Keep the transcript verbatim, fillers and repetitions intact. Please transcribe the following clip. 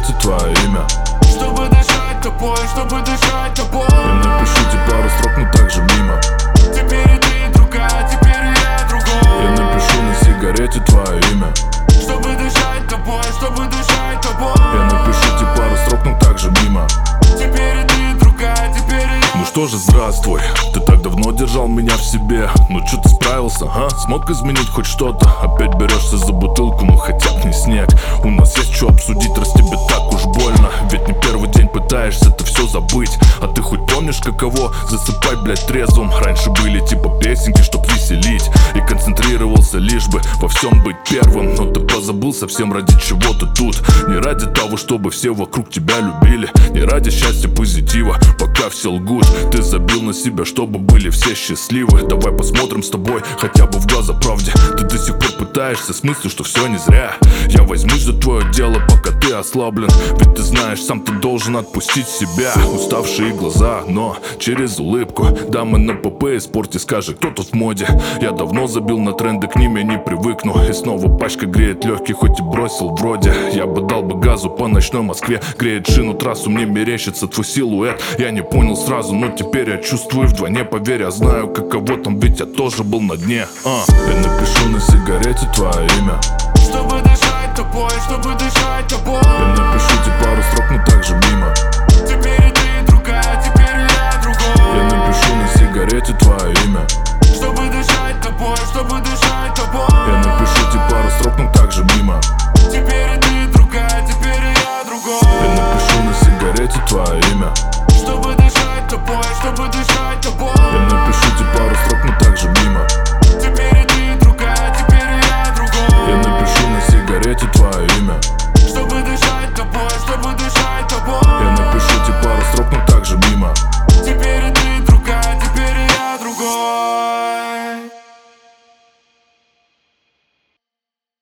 сигарете твое имя, чтобы дышать тобой, чтобы дышать тобой. Я напишу тебе пару строк, но также мимо. Теперь и ты другая, теперь и я другой. Я напишу на сигарете твое имя, чтобы дышать тобой, чтобы дышать тобой. Я напишу тебе пару строк, но также мимо. Теперь и ты другая, теперь и я. Ну что же, здравствуй, ты так давно держал меня в себе. Ну чё ты справился, а? Смог изменить хоть что-то? Опять берешься за бутылку, ну хотя б не снег. У нас есть что обсудить, раз тебе так уж больно. Ведь не первый день пытаешься ты все забыть. А ты хоть помнишь, каково засыпать, блядь, трезвым? Раньше были типа песенки, чтоб веселить, и концентрировался лишь бы во всем быть первым. Но ты позабыл совсем, ради чего ты тут. Не ради того, чтобы все вокруг тебя любили, не ради счастья, позитива, пока все лгут. Ты забил на себя, чтобы были все счастливы. Давай посмотрим с тобой хотя бы в глаза правде. Ты до сих пор пытаешься с мыслью, что все не зря. Я возьмусь за твое дело, пока ты ослаблен. Ведь ты знаешь, сам ты должен отпустить себя. Уставшие глаза, но через улыбку. Дамы на ПП, спорте, скажи, кто тут в моде. Я давно забил на тренды, к ним я не привыкну. И снова пачка греет легкий, хоть и бросил вроде. Я бы дал бы газу по ночной Москве. Греет шину, трассу, мне мерещится твой силуэт. Я не понял сразу, но теперь я чувствую вдвойне. Поверь, я знаю, каково там, ведь я тоже был на дне. а. Я напишу на сигарете твое имя, чтобы дышать тобой, чтобы дышать тобой. Я напишу тебе пару строк, но также мимо. Теперь и ты другая, теперь и я другой. Я напишу на сигарете твое имя, чтобы дышать тобой, чтобы дышать тобой. Я напишу тебе пару строк, но также мимо.